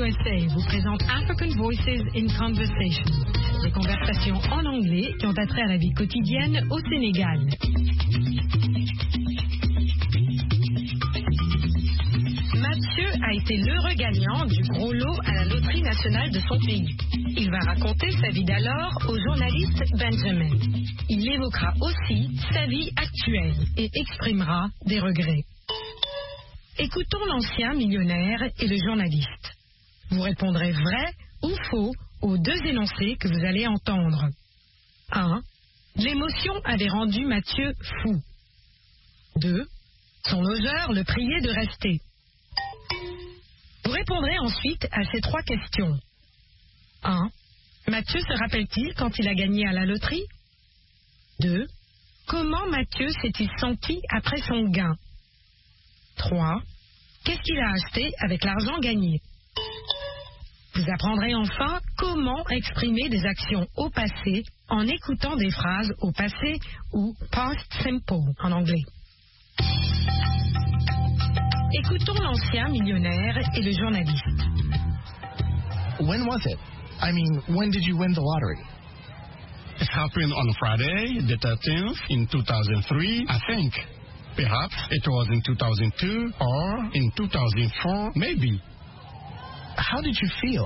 USA vous présente African Voices in Conversation, des conversations en anglais qui ont attrait à la vie quotidienne au Sénégal. Mathieu a été l'heureux gagnant du gros lot à la loterie nationale de son pays. Il va raconter sa vie d'alors au journaliste Benjamin. Il évoquera aussi sa vie actuelle et exprimera des regrets. Écoutons l'ancien millionnaire et le journaliste. Vous répondrez vrai ou faux aux deux énoncés que vous allez entendre. 1. L'émotion avait rendu Mathieu fou. 2. Son logeur le priait de rester. Vous répondrez ensuite à ces trois questions. 1. Mathieu se rappelle-t-il quand il a gagné à la loterie? 2. Comment Mathieu s'est-il senti après son gain? 3. Qu'est-ce qu'il a acheté avec l'argent gagné? Vous apprendrez enfin comment exprimer des actions au passé en écoutant des phrases au passé ou past simple en anglais. Écoutons l'ancien millionnaire et le journaliste. When was it? I mean, when did you win the lottery? It happened on Friday, the 13th, in 2003, I think. Perhaps it was in 2002 or in 2004, maybe. How did you feel?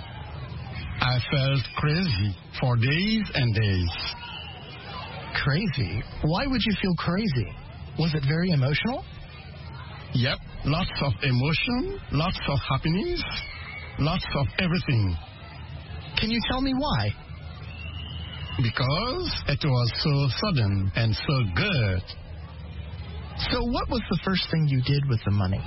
I felt crazy for days and days. Crazy? Why would you feel crazy? Was it very emotional? Yep, lots of emotion, lots of happiness, lots of everything. Can you tell me why? Because it was so sudden and so good. So what was the first thing you did with the money?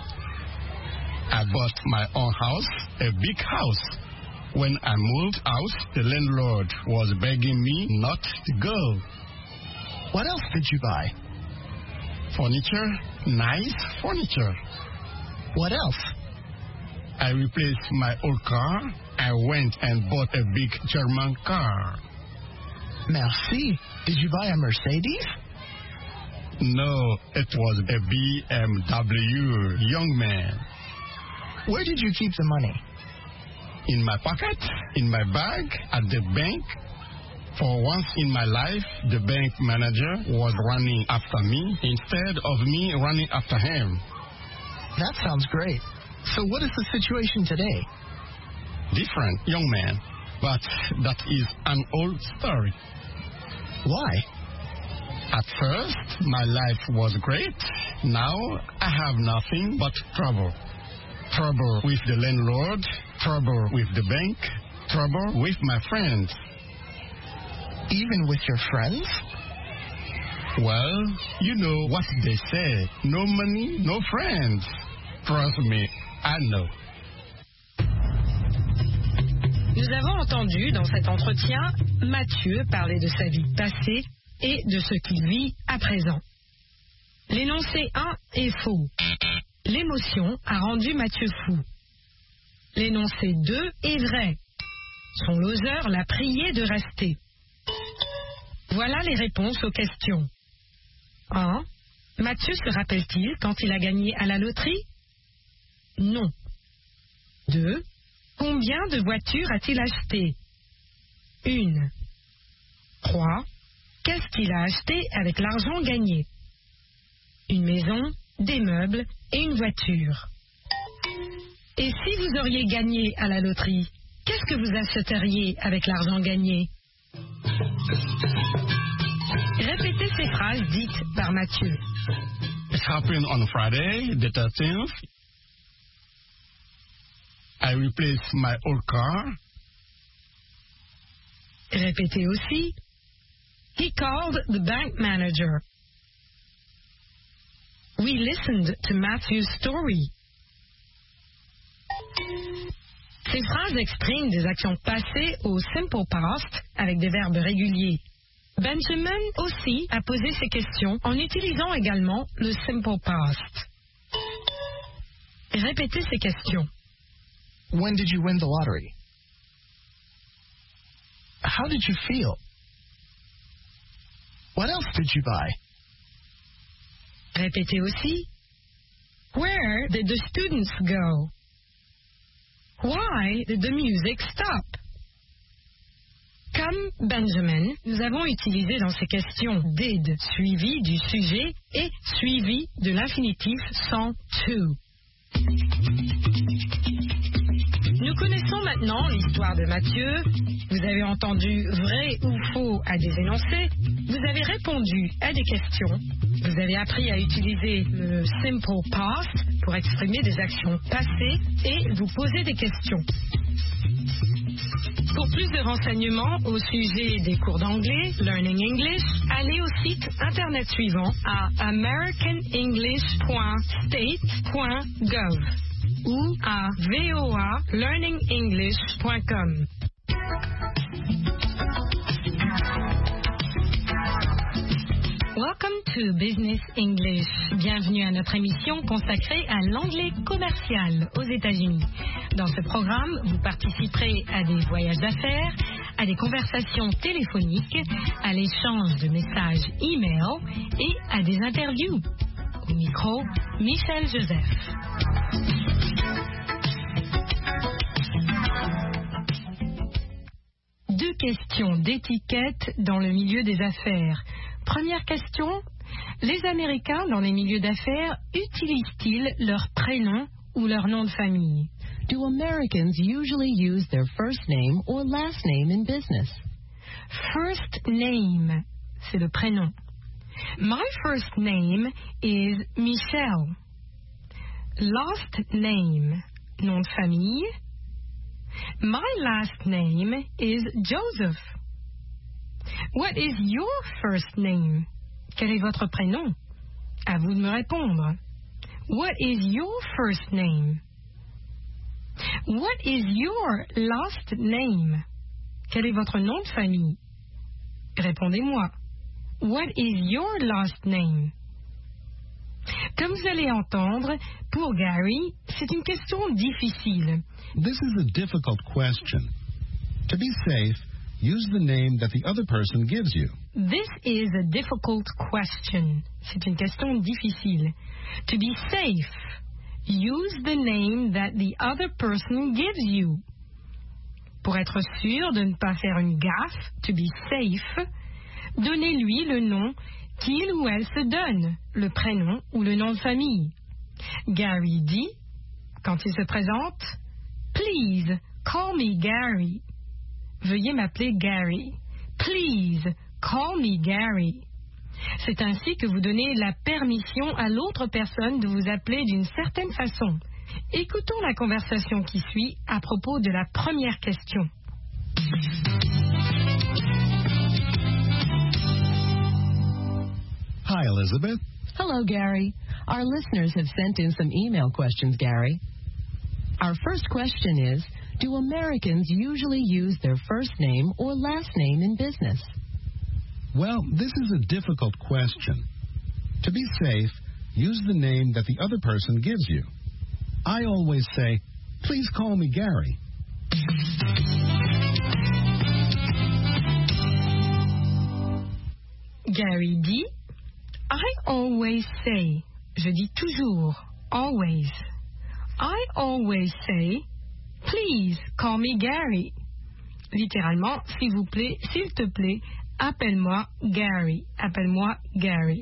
I bought my own house, a big house. When I moved out, the landlord was begging me not to go. What else did you buy? Furniture, nice furniture. What else? I replaced my old car. I went and bought a big German car. Merci. Did you buy a Mercedes? No, it was a BMW, young man. Where did you keep the money? In my pocket, in my bag, at the bank. For once in my life, the bank manager was running after me instead of me running after him. That sounds great. So what is the situation today? Different, young man. But that is an old story. Why? At first, my life was great. Now, I have nothing but trouble. Trouble with the landlord, trouble with the bank, trouble with my friends. Even with your friends? Well, you know what they say. No money, no friends. Trust me, I know. Nous avons entendu dans cet entretien Mathieu parler de sa vie passée et de ce qu'il vit à présent. L'énoncé 1 est faux. L'émotion a rendu Mathieu fou. L'énoncé 2 est vrai. Son loseur l'a prié de rester. Voilà les réponses aux questions. 1. Mathieu se rappelle-t-il quand il a gagné à la loterie? Non. 2. Combien de voitures a-t-il acheté? 1. 3. Qu'est-ce qu'il a acheté avec l'argent gagné? Une maison, des meubles et une voiture. Et si vous auriez gagné à la loterie, qu'est-ce que vous achèteriez avec l'argent gagné? Répétez ces phrases dites par Mathieu. It happened on Friday, the 13th. I replaced my old car. Répétez aussi. He called the bank manager. We listened to Matthew's story. Ces phrases expriment des actions passées au simple past avec des verbes réguliers. Benjamin aussi a posé ces questions en utilisant également le simple past. Répétez ces questions. When did you win the lottery? How did you feel? What else did you buy? Répétez aussi. Where did the students go? Why did the music stop? Comme Benjamin, nous avons utilisé dans ces questions did suivi du sujet et suivi de l'infinitif sans to. Nous connaissons maintenant l'histoire de Mathieu. Vous avez entendu vrai ou faux à des énoncés. Vous avez répondu à des questions. Vous avez appris à utiliser le simple past pour exprimer des actions passées et vous poser des questions. Pour plus de renseignements au sujet des cours d'anglais, Learning English, allez au site internet suivant à americanenglish.state.gov ou à voalearningenglish.com. Welcome to Business English. Bienvenue à notre émission consacrée à l'anglais commercial aux États-Unis. Dans ce programme, vous participerez à des voyages d'affaires, à des conversations téléphoniques, à l'échange de messages e-mail et à des interviews. Au micro, Michel Joseph. Deux questions d'étiquette dans le milieu des affaires. Première question, les Américains dans les milieux d'affaires utilisent-ils leur prénom ou leur nom de famille? Do Americans usually use their first name or last name in business? First name, c'est le prénom. My first name is Michelle. Last name, nom de famille. My last name is Joseph. What is your first name? Quel est votre prénom? À vous de me répondre. What is your first name? What is your last name? Quel est votre nom de famille? Répondez-moi. What is your last name? Comme vous allez entendre, pour Gary, c'est une question difficile. This is a difficult question. To be safe, use the name that the other person gives you. This is a difficult question. C'est une question difficile. To be safe, use the name that the other person gives you. Pour être sûr de ne pas faire une gaffe, to be safe, donnez-lui le nom qu'il ou elle se donne, le prénom ou le nom de famille. Gary dit, quand il se présente, Please call me Gary. Veuillez m'appeler Gary. Please call me Gary. C'est ainsi que vous donnez la permission à l'autre personne de vous appeler d'une certaine façon. Écoutons la conversation qui suit à propos de la première question. Hi, Elizabeth. Hello, Gary. Our listeners have sent in some email questions, Gary. Our first question is, do Americans usually use their first name or last name in business? Well, this is a difficult question. To be safe, use the name that the other person gives you. I always say, please call me Gary. Gary dit, I always say, je dis toujours, always. I always say, please call me Gary. Littéralement, s'il vous plaît, s'il te plaît, appelle-moi Gary. Appelle-moi Gary.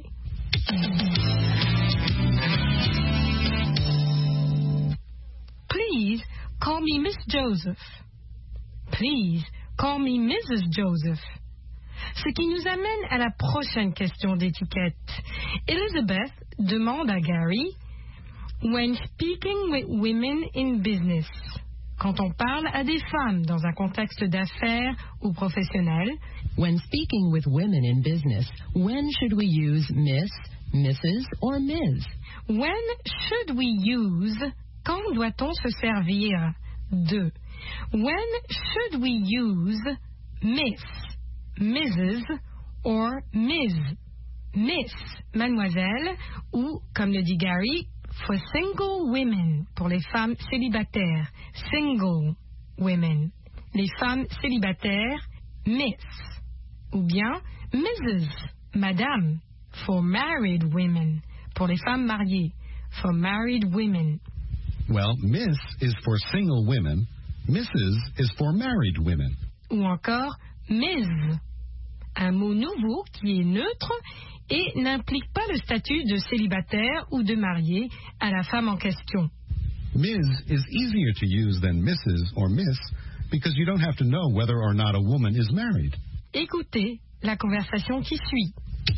Please call me Miss Joseph. Please call me Mrs. Joseph. Ce qui nous amène à la prochaine question d'étiquette. Elizabeth demande à Gary, when speaking with women in business, quand on parle à des femmes dans un contexte d'affaires ou professionnel, when speaking with women in business, when should we use Miss, Mrs. or Ms? When should we use, quand doit-on se servir de? When should we use Miss, Mrs. or Ms? Miss, mademoiselle, ou, comme le dit Gary, for single women, pour les femmes célibataires. Single women. Les femmes célibataires, Miss. Ou bien Mrs. Madame, for married women. Pour les femmes mariées, for married women. Well, Miss is for single women Mrs. is for married women. Ou encore Ms. Un mot nouveau qui est neutre et n'implique pas le statut de célibataire ou de marié à la femme en question. Ms. is easier to use than Mrs. or Miss because you don't have to know whether or not a woman is married. Écoutez la conversation qui suit.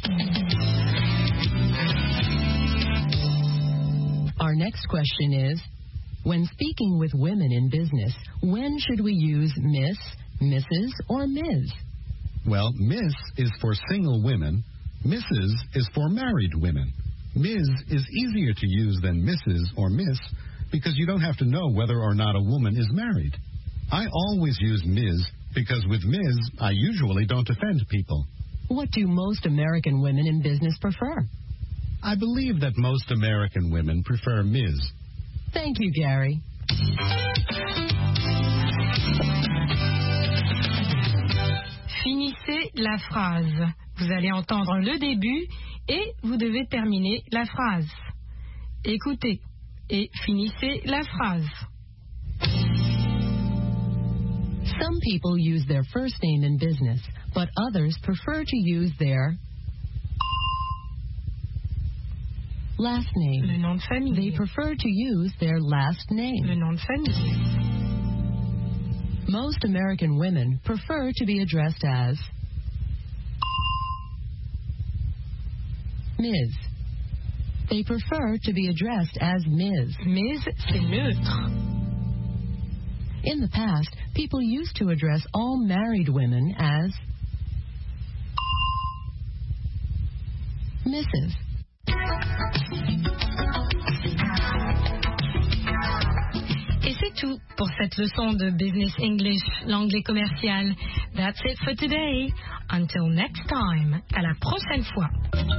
Our next question is, when speaking with women in business, when should we use Miss, Mrs., or Ms.? Well, Miss is for single women. Mrs. is for married women. Ms. is easier to use than Mrs. or Miss because you don't have to know whether or not a woman is married. I always use Ms. because with Ms. I usually don't offend people. What do most American women in business prefer? I believe that most American women prefer Ms. Thank you, Gary. Finissez la phrase. Vous allez entendre le début et vous devez terminer la phrase. Écoutez et finissez la phrase. Some people use their first name in business, but others prefer to use their last name. Le nom de famille. They prefer to use their last name. Le nom de famille. Most American women prefer to be addressed as Ms. They prefer to be addressed as Ms. Ms, c'est neutre. In the past, people used to address all married women as Mrs. Et c'est tout pour cette leçon de Business English, l'anglais commercial. That's it for today. Until next time. À la prochaine fois.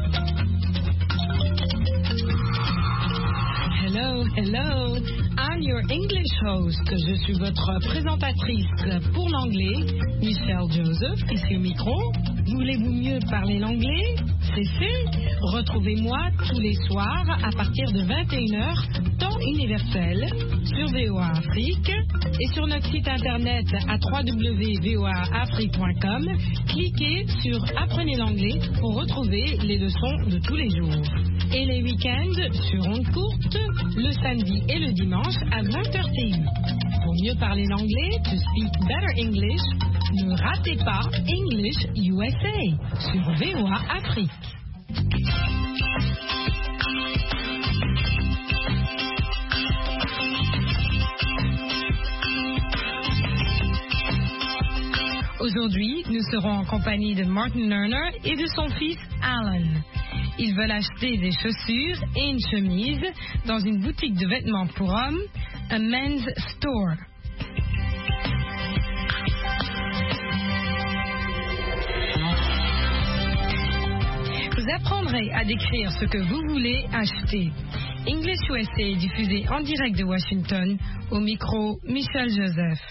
Hello, hello. I'm your English host. Je suis votre présentatrice pour l'anglais, Michelle Joseph, ici au micro. Voulez-vous mieux parler l'anglais? C'est fait. Retrouvez-moi tous les soirs à partir de 21h, temps universel, sur VOA Afrique et sur notre site internet à www.voaafrique.com. Cliquez sur Apprenez l'anglais pour retrouver les leçons de tous les jours. Et les week-ends sur ondes courtes, le samedi et le dimanche à 20h TU. Pour mieux parler l'anglais, to speak better English, ne ratez pas English USA sur VOA Afrique. Aujourd'hui, nous serons en compagnie de Martin Lerner et de son fils Alan. Ils veulent acheter des chaussures et une chemise dans une boutique de vêtements pour hommes, a men's store. Vous apprendrez à décrire ce que vous voulez acheter. English USA est diffusé en direct de Washington, au micro Michel Joseph.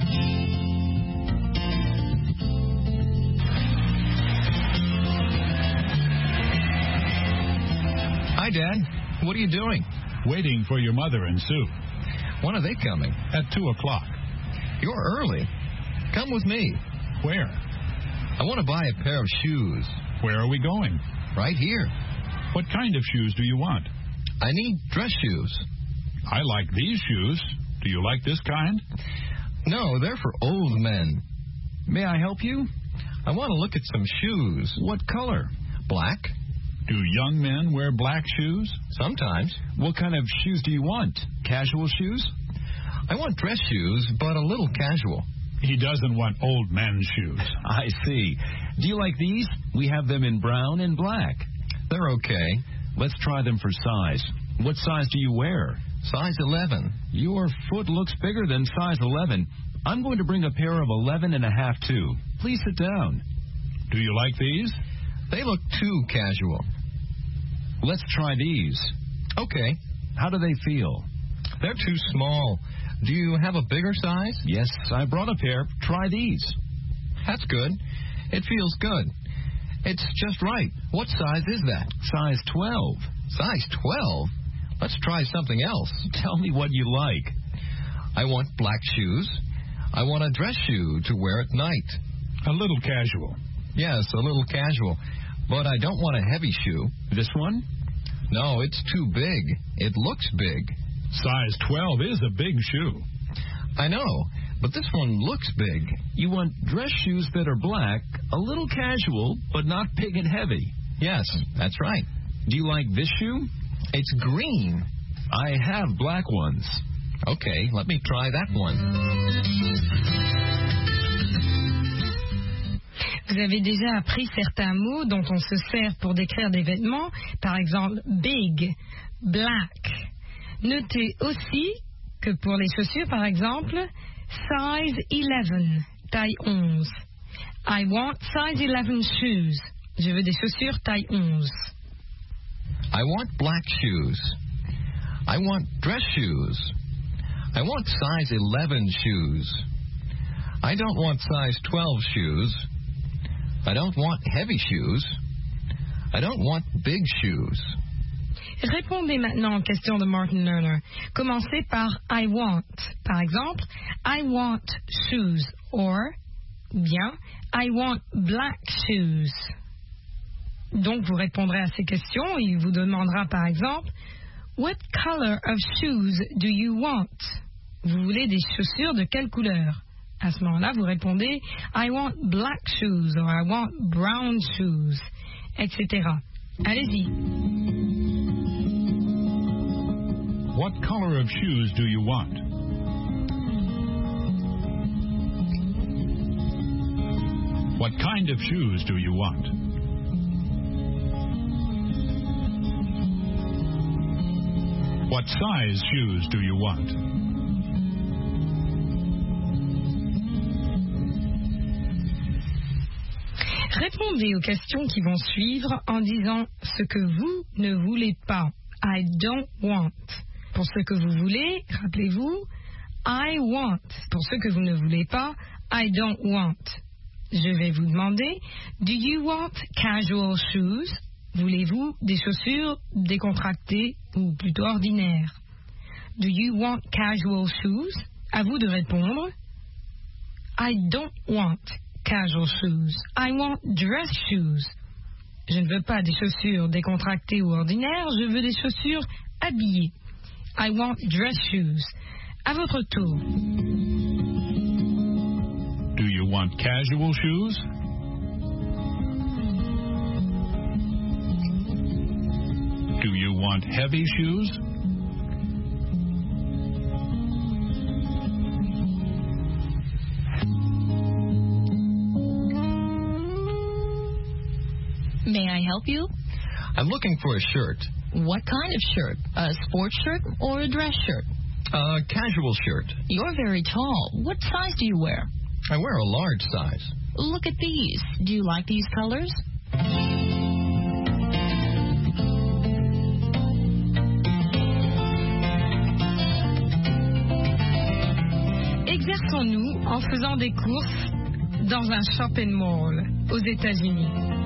Hi, Dad. What are you doing? Waiting for your mother and Sue. When are they coming? At 2 o'clock. You're early. Come with me. Where? I want to buy a pair of shoes. Where are we going? Right here. What kind of shoes do you want? I need dress shoes. I like these shoes. Do you like this kind? No, they're for old men. May I help you? I want to look at some shoes. What color? Black. Do young men wear black shoes? Sometimes. What kind of shoes do you want? Casual shoes? I want dress shoes, but a little casual. He doesn't want old men's shoes. I see. Do you like these? We have them in brown and black. They're okay. Let's try them for size. What size do you wear? Size 11. Your foot looks bigger than size 11. I'm going to bring a pair of 11 and a half, too. Please sit down. Do you like these? They look too casual. Let's try these. Okay. How do they feel? They're too small. Do you have a bigger size? Yes, I brought a pair. Try these. That's good. It feels good. It's just right. What size is that? Size 12. Size 12? Let's try something else. Tell me what you like. I want black shoes I want a dress shoe to wear at night. A little casual. Yes, a little casual. But I don't want a heavy shoe. This one? No, it's too big. It looks big. Size 12 is a big shoe. I know, but this one looks big. You want dress shoes that are black, a little casual, but not big and heavy. Yes, that's right. Do you like this shoe? It's green. I have black ones. Okay, let me try that one. Vous avez déjà appris certains mots dont on se sert pour décrire des vêtements, par exemple big, black. Notez aussi que pour les chaussures, par exemple, size 11, taille 11. I want size 11 shoes. Je veux des chaussures taille 11. I want black shoes. I want dress shoes. I want size 11 shoes. I don't want size 12 shoes. I don't want heavy shoes. I don't want big shoes. Répondez maintenant aux questions de Martin Lerner. Commencez par I want. Par exemple, I want shoes. Or, bien, I want black shoes. Donc, vous répondrez à ces questions et il vous demandera par exemple, What color of shoes do you want? Vous voulez des chaussures de quelle couleur? À ce moment-là, vous répondez, I want black shoes or I want brown shoes, etc. Allez-y. What color of shoes do you want? What kind of shoes do you want? What size shoes do you want? Répondez aux questions qui vont suivre en disant ce que vous ne voulez pas. I don't want. Pour ce que vous voulez, rappelez-vous, I want. Pour ce que vous ne voulez pas, I don't want. Je vais vous demander, do you want casual shoes? Voulez-vous des chaussures décontractées ou plutôt ordinaires? Do you want casual shoes? À vous de répondre. I don't want casual shoes. I want dress shoes. Je ne veux pas des chaussures décontractées ou ordinaires, je veux des chaussures habillées. I want dress shoes. À votre tour. Do you want casual shoes? Do you want heavy shoes? May I help you? I'm looking for a shirt. What kind of shirt? A sports shirt or a dress shirt? A casual shirt. You're very tall. What size do you wear? I wear a large size. Look at these. Do you like these colors? Exerçons-nous en faisant des courses dans un shopping mall aux États-Unis.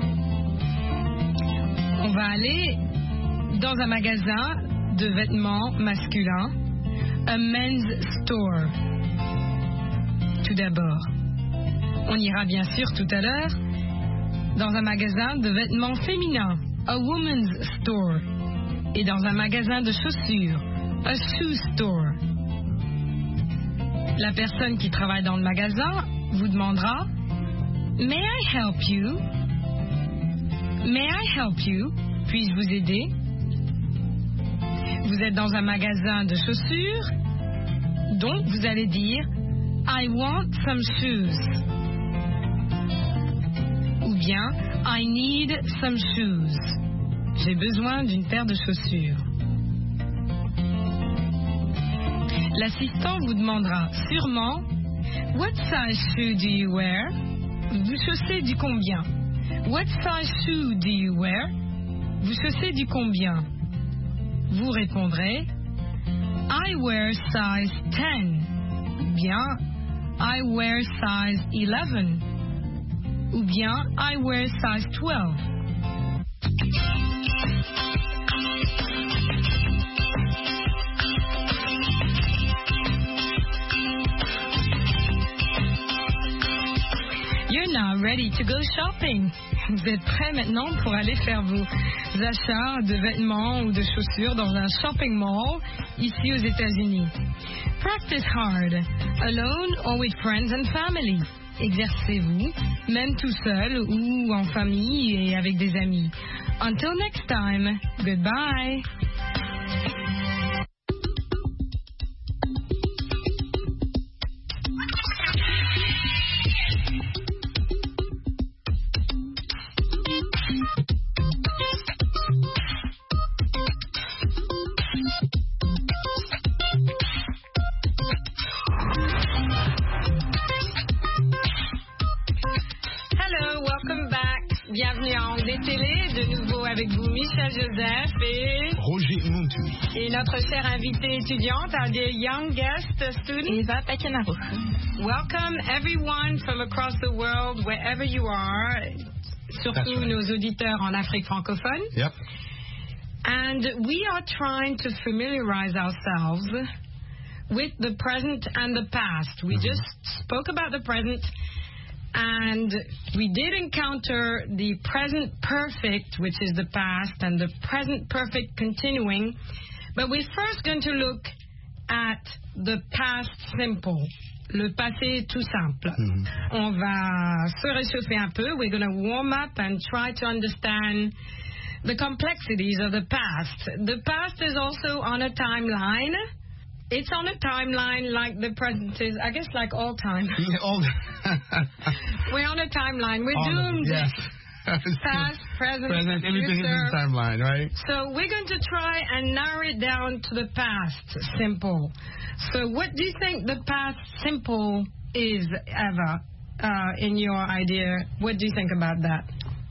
On va aller dans un magasin de vêtements masculins, a men's store. Tout d'abord, on ira bien sûr tout à l'heure dans un magasin de vêtements féminins, a woman's store. Et dans un magasin de chaussures, a shoe store. La personne qui travaille dans le magasin vous demandera May I help you? May I help you? Puis-je vous aider? Vous êtes dans un magasin de chaussures, donc vous allez dire I want some shoes. Ou bien I need some shoes. J'ai besoin d'une paire de chaussures. L'assistant vous demandera sûrement What size shoe do you wear? Vous chaussez du combien? What size shoe do you wear? Vous chaussez du combien? Vous répondrez I wear size 10. Bien I wear size 11. Ou bien I wear size 12. ready to go shopping? Vous êtes prêts maintenant pour aller faire vos achats de vêtements ou de chaussures dans un shopping mall ici aux États-Unis? Practice hard, alone or with friends and family. Exercez-vous, même tout seul ou en famille et avec des amis. Until next time, goodbye. Bienvenue à Anglais Télé, de nouveau avec vous Michel Joseph et Roger Muntu. Et notre chère invitée étudiante, our dear young guest student, Eva Pekenaro. Welcome everyone from across the world, wherever you are, surtout right. nos auditeurs en Afrique francophone. Yep. And we are trying to familiarize ourselves with the present and the past. We just spoke about the present. And we did encounter the present perfect, which is the past, and the present perfect continuing. But we're first going to look at the past simple, le passé tout simple. On va se réchauffer un peu. We're going to warm up and try to understand the complexities of the past. The past is also on a timeline. It's on a timeline like the present is, I guess, like all time. We're on a timeline. We're doomed. Yes. Past, present, everything is future. in the timeline, right? So we're going to try and narrow it down to the past simple. So what do you think the past simple is, Eva, in your idea? What do you think about that?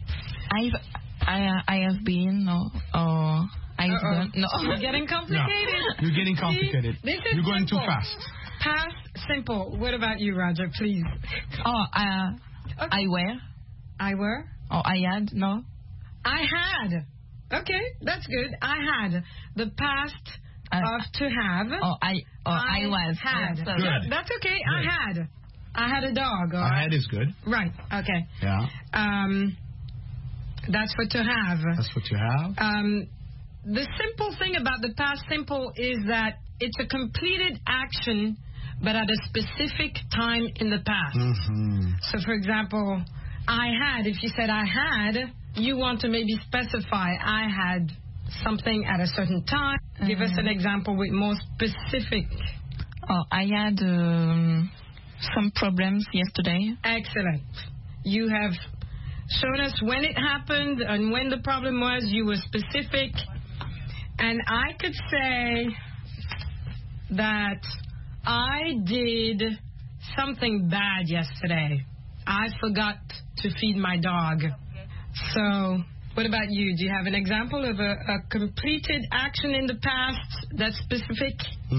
I have been, or I've done. No. You're getting complicated. No. You're getting complicated. See, You're going simple. too fast. Past simple. What about you, Roger, please? I were. I were? Or I had, no? I had. Okay, that's good. I had. The past of to have. I was. Had. Yeah, Good. That's okay. Good. I had a dog. I had is good. Right. Okay. Yeah. That's for to have. That's what you have. The simple thing about the past simple is that it's a completed action, but at a specific time in the past. So, for example, I had, if you said I had, you want to maybe specify I had something at a certain time. Give us an example with more specific. I had some problems yesterday. Excellent. You have shown us when it happened and when the problem was. You were specific. And I could say that I did something bad yesterday. I forgot to feed my dog. So, what about you? Do you have an example of a completed action in the past that's specific?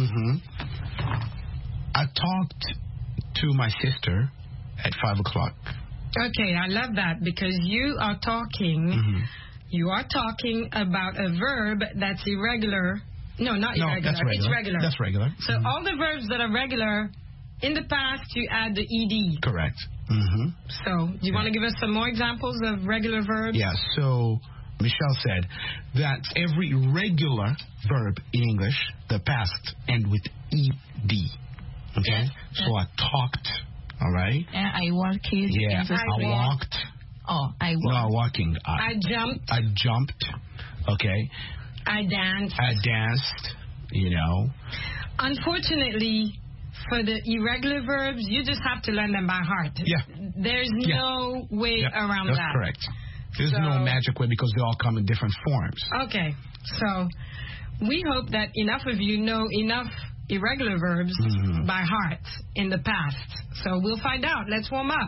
I talked to my sister at 5 o'clock. Okay, I love that because you are talking. You are talking about a verb that's irregular. No, not irregular. That's regular. It's regular. That's regular. So all the verbs that are regular, in the past you add the ed. Correct. So do you want to give us some more examples of regular verbs? Yeah, so Michelle said that every regular verb in English, the past, end with ed. Okay? So I talked, all right? Yeah, I walked. Yeah, I walked. I walked. No, walking. I jumped. I jumped. Okay. I danced. I danced, you know. Unfortunately, for the irregular verbs, you just have to learn them by heart. Yeah. There's no way around that. That's correct. There's no magic way because they all come in different forms. Okay. So we hope that enough of you know enough irregular verbs by heart in the past. So we'll find out. Let's warm up.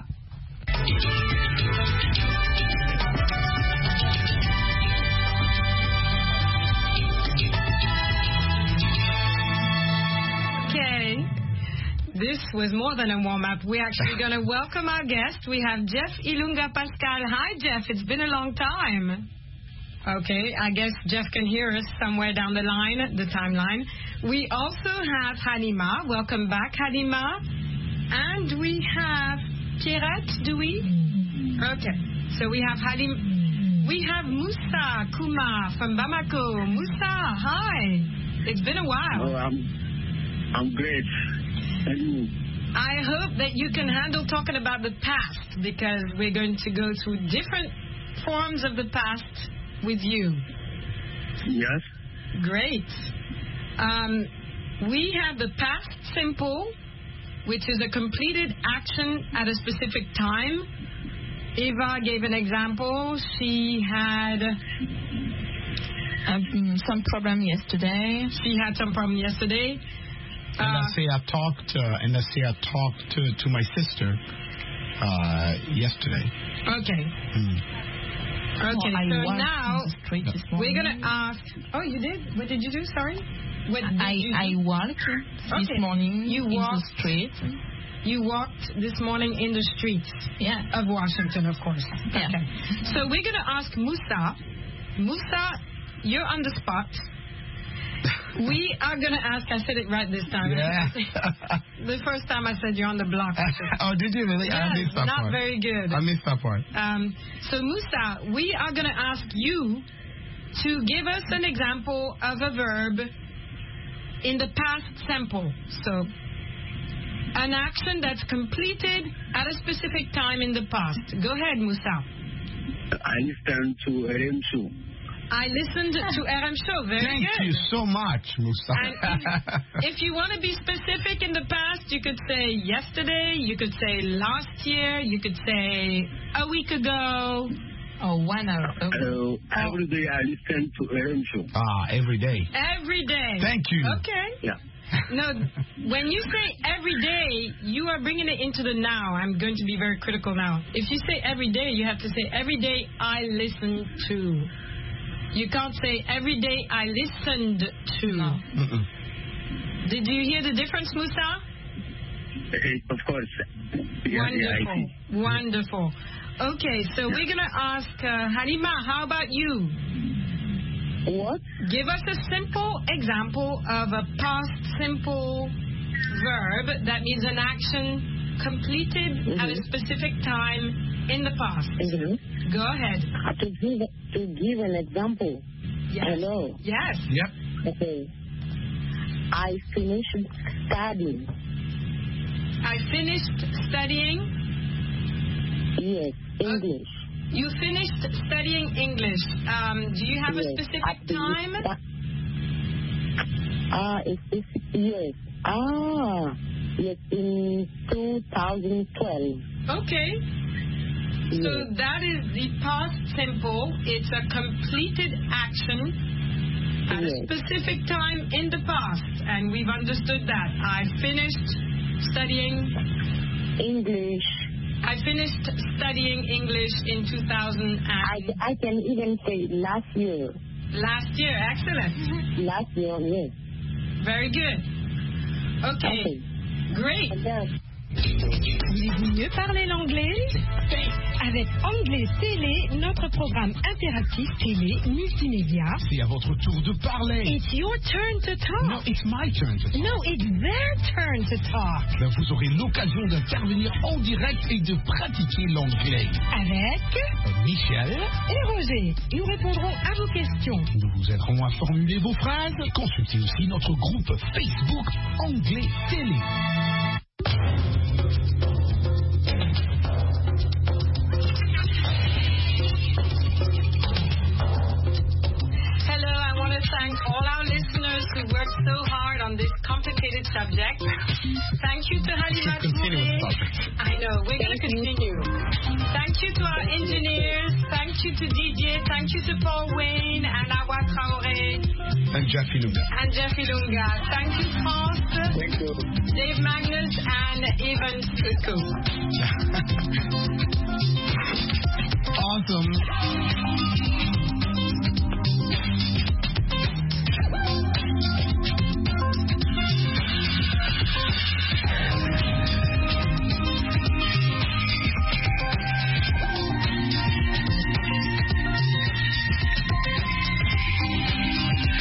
Okay. This was more than a warm-up. We're actually going to welcome our guest. We have Jeff Ilunga Pascal. Hi, Jeff. It's been a long time. Okay, I guess Jeff can hear us somewhere down the line, the timeline. We also have Halima. Welcome back, Halima. And we have Pierrette, do we? Okay. So we have Halim. We have Moussa Kuma from Bamako. Moussa, hi. It's been a while. Oh, I'm great. And you? I hope that you can handle talking about the past, because we're going to go through different forms of the past with you. Yes. Great. We have the past simple, which is a completed action at a specific time. Eva gave an example. She had some problem yesterday. She had some problem yesterday. And let's say I talked to my sister yesterday. Okay. Okay, so now we're going to ask... Oh, you did? What did you do? Sorry? I walked this morning in the street. You walked this morning in the streets of Washington, of course. Yeah. Okay. So we're going to ask Moussa. Moussa, you're on the spot. We are going to ask... I said it right this time. Yeah. The first time I said you're on the block. Oh, did you really? Yes, I missed that part. Not very good. I missed that part. So, Moussa, we are going to ask you to give us an example of a verb in the past simple. So, an action that's completed at a specific time in the past. Go ahead, Moussa. I listened to RM Show. I listened to RM Show. Very Thank good. you so much, Moussa. And if you want to be specific in the past, you could say yesterday, you could say last year, you could say a week ago, or 1 hour ago. Every day I listen to RM Show. Every day. Every day. Thank you. Okay. Yeah. No, when you say every day, you are bringing it into the now. I'm going to be very critical now. If you say every day, you have to say every day I listen to. You can't say every day I listened to. No. Did you hear the difference, Moussa? Of course. Wonderful. Wonderful. Okay, so we're going to ask Halima, how about you? What? Give us a simple example of a past simple verb that means an action completed at a specific time in the past. Go ahead. To give an example. Yes. Hello. Yes. Yep. Okay. I finished studying. I finished studying? Yes, English. You finished studying English. Do you have a specific time? Yes. Yes, in 2012. Okay. So that is the past simple. It's a completed action at a specific time in the past. And we've understood that. I finished studying English. I finished studying English in 2000. I can even say last year. Last year, excellent. Last year, yes. Very good. Okay. Great. Voulez-vous mieux parler l'anglais? Avec Anglais Télé, notre programme interactif télé multimédia. C'est à votre tour de parler. It's your turn to talk. No, it's my turn to talk. No, it's their turn to talk. Ben, vous aurez l'occasion d'intervenir en direct et de pratiquer l'anglais. Avec Michel et Roger. Nous répondrons à vos questions. Nous vous aiderons à formuler vos phrases. Consultez aussi notre groupe Facebook Anglais Télé. Hello, I want to thank all our listeners who worked so hard on this complicated subject. Thank you to Halima Touré. I know, we're going to continue. Thank you to our engineers. Thank you to DJ. Thank you to Paul Wayne and Awa Traoré. And Jeffy Lunga. Thank you, France. Thank you. Dave Magnus and Evan Kuku. Awesome.